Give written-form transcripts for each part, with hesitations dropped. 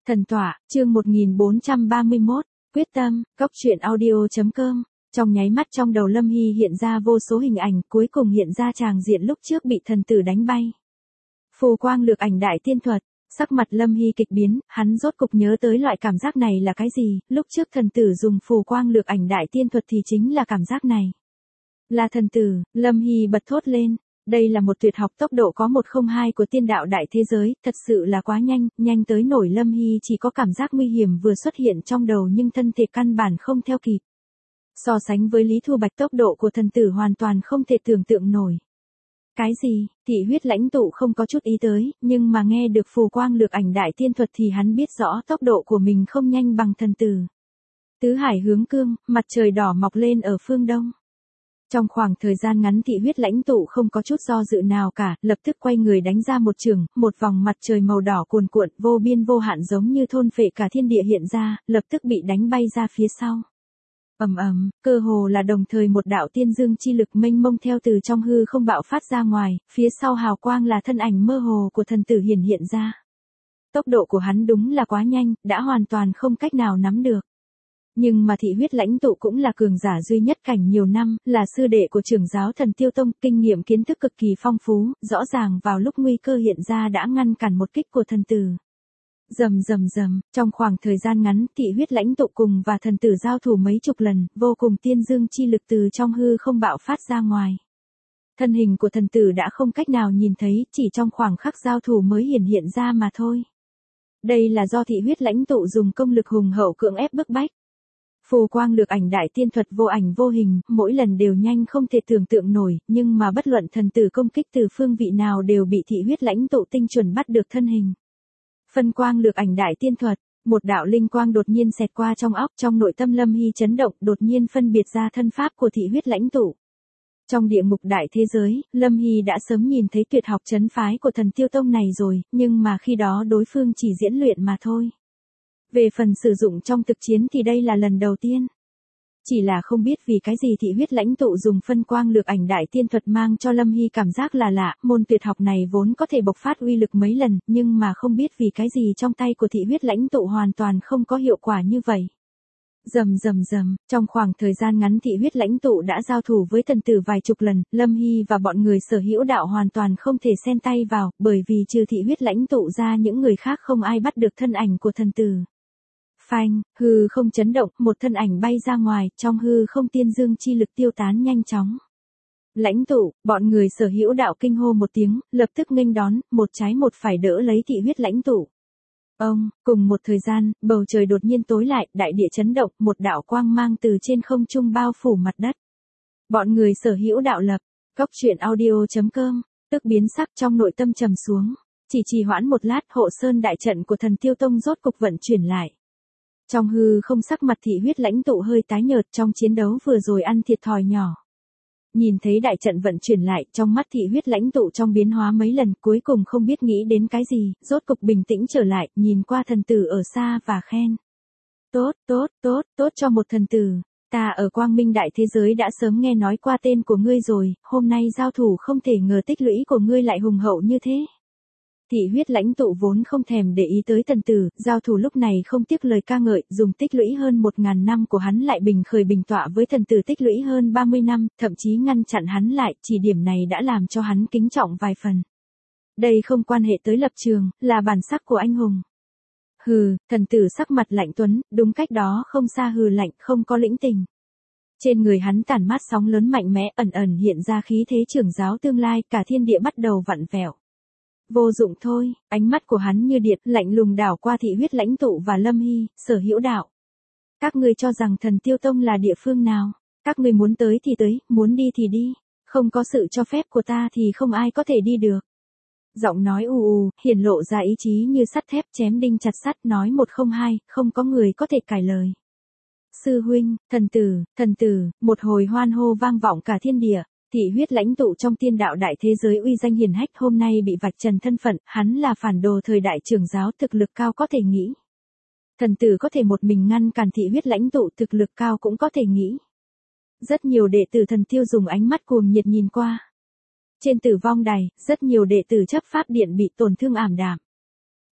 Thần tọa, chương 1431, quyết tâm, cốc truyện audio.com. Trong nháy mắt trong đầu Lâm Hy hiện ra vô số hình ảnh, cuối cùng hiện ra tràng diện lúc trước bị thần tử đánh bay. Phù quang lược ảnh đại tiên thuật, sắc mặt Lâm Hy kịch biến, hắn rốt cục nhớ tới loại cảm giác này là cái gì, lúc trước thần tử dùng phù quang lược ảnh đại tiên thuật thì chính là cảm giác này. Là thần tử, Lâm Hy bật thốt lên. Đây là một tuyệt học tốc độ có 102 của tiên đạo đại thế giới, thật sự là quá nhanh, nhanh tới nổi Lâm Hy chỉ có cảm giác nguy hiểm vừa xuất hiện trong đầu nhưng thân thể căn bản không theo kịp. So sánh với Lý Thu Bạch tốc độ của thần tử hoàn toàn không thể tưởng tượng nổi. Cái gì, thị huyết lãnh tụ không có chút ý tới, nhưng mà nghe được phù quang lược ảnh đại tiên thuật thì hắn biết rõ tốc độ của mình không nhanh bằng thần tử. Tứ hải hướng cương, mặt trời đỏ mọc lên ở phương đông. Trong khoảng thời gian ngắn thị huyết lãnh tụ không có chút do dự nào cả, lập tức quay người đánh ra một chưởng, một vòng mặt trời màu đỏ cuồn cuộn vô biên vô hạn giống như thôn phệ cả thiên địa hiện ra, lập tức bị đánh bay ra phía sau. Ầm ầm, cơ hồ là đồng thời một đạo tiên dương chi lực mênh mông theo từ trong hư không bạo phát ra ngoài, phía sau hào quang là thân ảnh mơ hồ của thần tử hiện ra. Tốc độ của hắn đúng là quá nhanh, đã hoàn toàn không cách nào nắm được. Nhưng mà thị huyết lãnh tụ cũng là cường giả duy nhất cảnh nhiều năm, là sư đệ của trưởng giáo Thần Tiêu Tông, kinh nghiệm kiến thức cực kỳ phong phú, rõ ràng vào lúc nguy cơ hiện ra đã ngăn cản một kích của thần tử. Rầm rầm rầm, trong khoảng thời gian ngắn, thị huyết lãnh tụ cùng và thần tử giao thủ mấy chục lần, vô cùng tiên dương chi lực từ trong hư không bạo phát ra ngoài. Thân hình của thần tử đã không cách nào nhìn thấy, chỉ trong khoảng khắc giao thủ mới hiện ra mà thôi. Đây là do thị huyết lãnh tụ dùng công lực hùng hậu cưỡng ép bức bách. Phù quang lược ảnh đại tiên thuật vô ảnh vô hình, mỗi lần đều nhanh không thể tưởng tượng nổi, nhưng mà bất luận thần tử công kích từ phương vị nào đều bị thị huyết lãnh tụ tinh chuẩn bắt được thân hình. Phân quang lược ảnh đại tiên thuật, một đạo linh quang đột nhiên xẹt qua trong óc, trong nội tâm Lâm Hy chấn động, đột nhiên phân biệt ra thân pháp của thị huyết lãnh tụ. Trong địa ngục đại thế giới, Lâm Hy đã sớm nhìn thấy tuyệt học trấn phái của Thần Tiêu Tông này rồi, nhưng mà khi đó đối phương chỉ diễn luyện mà thôi. Về phần sử dụng trong thực chiến thì đây là lần đầu tiên. Chỉ là không biết vì cái gì thị huyết lãnh tụ dùng phân quang lược ảnh đại tiên thuật mang cho Lâm Hy cảm giác là lạ, môn tuyệt học này vốn có thể bộc phát uy lực mấy lần, nhưng mà không biết vì cái gì trong tay của thị huyết lãnh tụ hoàn toàn không có hiệu quả như vậy. Rầm rầm rầm, trong khoảng thời gian ngắn thị huyết lãnh tụ đã giao thủ với thần tử vài chục lần, Lâm Hy và bọn người Sở Hữu Đạo hoàn toàn không thể xen tay vào, bởi vì trừ thị huyết lãnh tụ ra những người khác không ai bắt được thân ảnh của thần tử. Phanh, hư không chấn động, một thân ảnh bay ra ngoài, trong hư không tiên dương chi lực tiêu tán nhanh chóng. Lãnh tụ, bọn người Sở Hữu Đạo kinh hô một tiếng, lập tức nghênh đón, một trái một phải đỡ lấy thị huyết lãnh tụ. Cùng một thời gian, bầu trời đột nhiên tối lại, đại địa chấn động, một đạo quang mang từ trên không trung bao phủ mặt đất. Bọn người Sở Hữu Đạo lập, cốc truyện audio.com, tức biến sắc trong nội tâm trầm xuống. Chỉ hoãn một lát, hộ sơn đại trận của Thần Tiêu Tông rốt cục vận chuyển lại. Trong hư không sắc mặt thị huyết lãnh tụ hơi tái nhợt, trong chiến đấu vừa rồi ăn thiệt thòi nhỏ. Nhìn thấy đại trận vận chuyển lại, trong mắt thị huyết lãnh tụ trong biến hóa mấy lần, cuối cùng không biết nghĩ đến cái gì, rốt cục bình tĩnh trở lại, nhìn qua thần tử ở xa và khen. Tốt cho một thần tử. Ta ở Quang Minh đại thế giới đã sớm nghe nói qua tên của ngươi rồi, hôm nay giao thủ không thể ngờ tích lũy của ngươi lại hùng hậu như thế. Thị huyết lãnh tụ vốn không thèm để ý tới thần tử, giao thủ lúc này không tiếc lời ca ngợi, dùng tích lũy hơn 1000 năm của hắn lại bình khởi bình tọa với thần tử tích lũy hơn 30 năm, thậm chí ngăn chặn hắn lại, chỉ điểm này đã làm cho hắn kính trọng vài phần. Đây không quan hệ tới lập trường, là bản sắc của anh hùng. Hừ, thần tử sắc mặt lạnh tuấn, đúng cách đó không xa hừ lạnh, không có lĩnh tình. Trên người hắn tản mát sóng lớn mạnh mẽ, ẩn hiện ra khí thế trưởng giáo tương lai, cả thiên địa bắt đầu vặn vẹo. Vô dụng thôi, ánh mắt của hắn như điện, lạnh lùng đảo qua thị huyết lãnh tụ và Lâm Hy, Sở Hữu Đạo. Các ngươi cho rằng Thần Tiêu Tông là địa phương nào? Các ngươi muốn tới thì tới, muốn đi thì đi. Không có sự cho phép của ta thì không ai có thể đi được. Giọng nói hiển lộ ra ý chí như sắt thép chém đinh chặt sắt, nói một không hai, không có người có thể cãi lời. Sư huynh, thần tử, một hồi hoan hô vang vọng cả thiên địa. Thị huyết lãnh tụ trong tiên đạo đại thế giới uy danh hiển hách hôm nay bị vạch trần thân phận, hắn là phản đồ thời đại trưởng giáo thực lực cao có thể nghĩ. Thần tử có thể một mình ngăn cản thị huyết lãnh tụ thực lực cao cũng có thể nghĩ. Rất nhiều đệ tử Thần Tiêu dùng ánh mắt cuồng nhiệt nhìn qua. Trên tử vong đài, rất nhiều đệ tử chấp pháp điện bị tổn thương ảm đạm.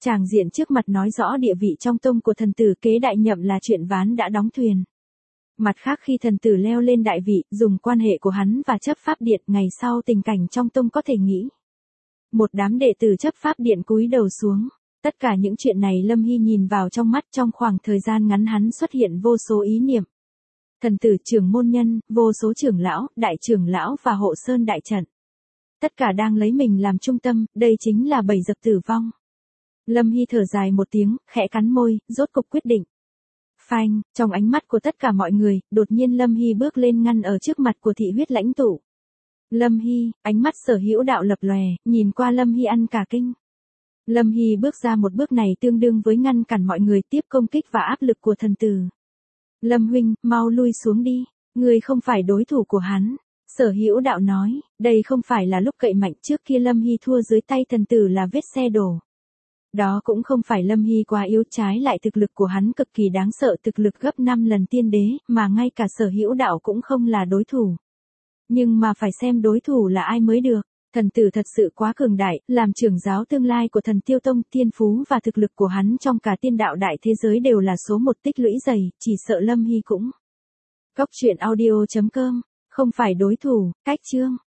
Tràng diện trước mặt nói rõ địa vị trong tông của thần tử kế đại nhậm là chuyện ván đã đóng thuyền. Mặt khác khi thần tử leo lên đại vị, dùng quan hệ của hắn và chấp pháp điện, ngày sau tình cảnh trong tông có thể nghĩ. Một đám đệ tử chấp pháp điện cúi đầu xuống. Tất cả những chuyện này Lâm Hy nhìn vào trong mắt, trong khoảng thời gian ngắn hắn xuất hiện vô số ý niệm. Thần tử, trưởng môn nhân, vô số trưởng lão, đại trưởng lão và hộ sơn đại trận. Tất cả đang lấy mình làm trung tâm, đây chính là bầy dập tử vong. Lâm Hy thở dài một tiếng, khẽ cắn môi, rốt cục quyết định. Phanh, trong ánh mắt của tất cả mọi người, đột nhiên Lâm Hy bước lên ngăn ở trước mặt của thị huyết lãnh tụ. Lâm Hy, ánh mắt Sở Hữu Đạo lập lòe, nhìn qua Lâm Hy ăn cả kinh. Lâm Hy bước ra một bước này tương đương với ngăn cản mọi người tiếp công kích và áp lực của thần tử. Lâm huynh, mau lui xuống đi, người không phải đối thủ của hắn. Sở Hữu Đạo nói, đây không phải là lúc cậy mạnh, trước kia Lâm Hy thua dưới tay thần tử là vết xe đổ. Đó cũng không phải Lâm Hy quá yếu, trái lại thực lực của hắn cực kỳ đáng sợ, thực lực gấp 5 lần tiên đế, mà ngay cả Sở Hữu Đạo cũng không là đối thủ. Nhưng mà phải xem đối thủ là ai mới được. Thần tử thật sự quá cường đại, làm trưởng giáo tương lai của Thần Tiêu Tông, thiên phú và thực lực của hắn trong cả tiên đạo đại thế giới đều là số một, tích lũy dày, chỉ sợ Lâm Hy cũng. Cốc truyện audio.com, không phải đối thủ, cách chương.